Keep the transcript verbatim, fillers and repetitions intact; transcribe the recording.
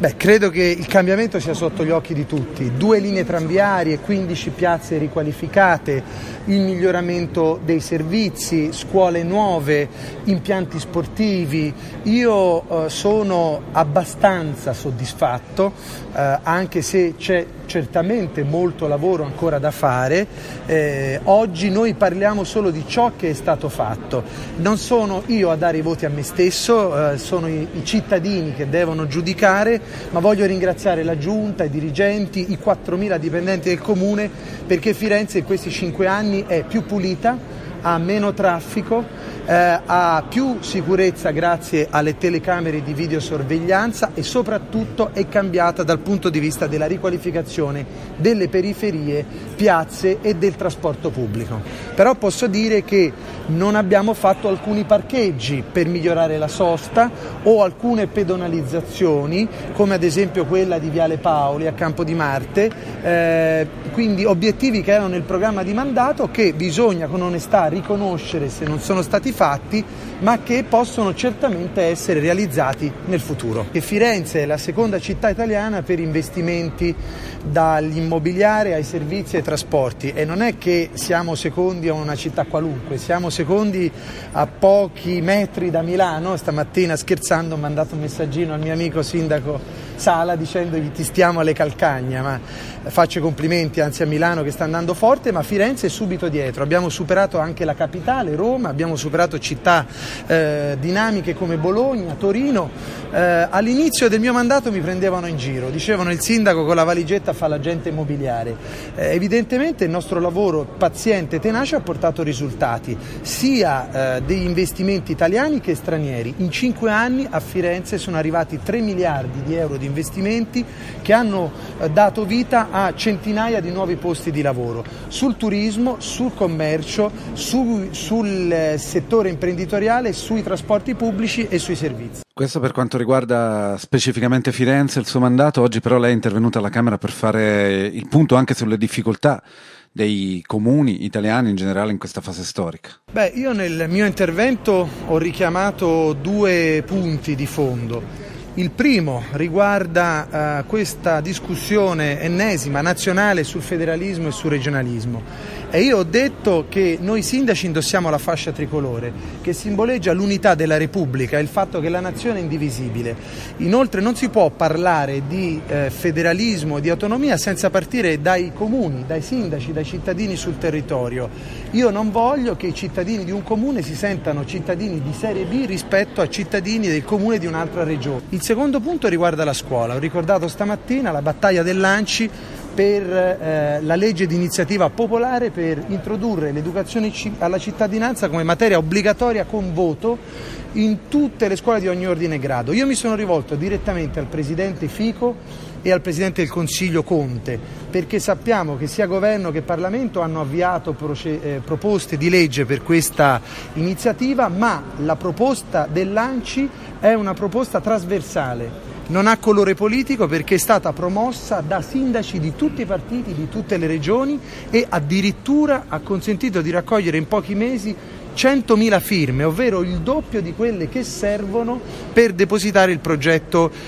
Beh, credo che il cambiamento sia sotto gli occhi di tutti. Due linee tranviarie, quindici piazze riqualificate, il miglioramento dei servizi, scuole nuove, impianti sportivi. Io eh, sono abbastanza soddisfatto, eh, anche se c'è certamente molto lavoro ancora da fare. Eh, oggi noi parliamo solo di ciò che è stato fatto. Non sono io a dare i voti a me stesso, eh, sono i, i cittadini che devono giudicare, ma voglio ringraziare la Giunta, i dirigenti, i quattromila dipendenti del Comune, perché Firenze in questi cinque anni è più pulita, ha meno traffico, eh, ha più sicurezza grazie alle telecamere di videosorveglianza e soprattutto è cambiata dal punto di vista della riqualificazione delle periferie, piazze e del trasporto pubblico. Però posso dire che non abbiamo fatto alcuni parcheggi per migliorare la sosta o alcune pedonalizzazioni, come ad esempio quella di Viale Paoli a Campo di Marte, eh, quindi obiettivi che erano nel programma di mandato che bisogna con onestà riconoscere se non sono stati fatti, ma che possono certamente essere realizzati nel futuro. E Firenze è la seconda città italiana per investimenti dall'immobiliare ai servizi e ai trasporti, e non è che siamo secondi a una città qualunque, siamo secondi a pochi metri da Milano. Stamattina scherzando ho mandato un messaggino al mio amico sindaco Sala dicendogli ti stiamo alle calcagna, ma faccio i complimenti anzi a Milano che sta andando forte, ma Firenze è subito dietro. Abbiamo superato anche la capitale, Roma, abbiamo superato città eh, dinamiche come Bologna, Torino. Eh, all'inizio del mio mandato mi prendevano in giro, dicevano il sindaco con la valigetta fa l'agente immobiliare. Eh, evidentemente il nostro lavoro paziente e tenace ha portato risultati, sia eh, degli investimenti italiani che stranieri. In cinque anni a Firenze sono arrivati tre miliardi di euro di investimenti che hanno eh, dato vita a centinaia di nuovi posti di lavoro sul turismo, sul commercio, su, sul eh, settore imprenditoriale, sui trasporti pubblici e sui servizi. Questo per quanto riguarda specificamente Firenze, il suo mandato. Oggi però lei è intervenuta alla Camera per fare il punto anche sulle difficoltà dei comuni italiani in generale in questa fase storica. Beh, io nel mio intervento ho richiamato due punti di fondo. Il primo riguarda uh, questa discussione ennesima nazionale sul federalismo e sul regionalismo, e io ho detto che noi sindaci indossiamo la fascia tricolore che simboleggia l'unità della Repubblica e il fatto che la nazione è indivisibile. Inoltre non si può parlare di eh, federalismo e di autonomia senza partire dai comuni, dai sindaci, dai cittadini sul territorio. Io non voglio che i cittadini di un comune si sentano cittadini di serie B rispetto a cittadini del comune di un'altra regione. Il secondo punto riguarda la scuola. Ho ricordato stamattina la battaglia dell'Anci per eh, la legge di iniziativa popolare per introdurre l'educazione alla cittadinanza come materia obbligatoria con voto in tutte le scuole di ogni ordine e grado. Io mi sono rivolto direttamente al Presidente Fico e al Presidente del Consiglio Conte, perché sappiamo che sia Governo che Parlamento hanno avviato proce- eh, proposte di legge per questa iniziativa, ma la proposta dell'Anci è una proposta trasversale. Non ha colore politico perché è stata promossa da sindaci di tutti i partiti, di tutte le regioni, e addirittura ha consentito di raccogliere in pochi mesi centomila firme, ovvero il doppio di quelle che servono per depositare il progetto